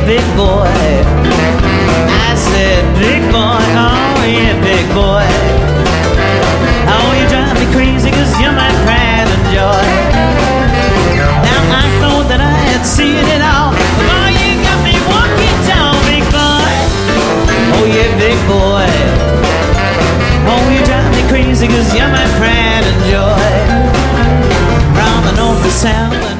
big boy. I said, big boy, oh yeah, big boy. Oh, you drive me crazy 'cause you're my pride and joy. Now I thought that I had seen it all, but boy, you got me walking down, big boy. Oh yeah, big boy. Oh, you drive me crazy 'cause you're my pride and joy. From the north to south.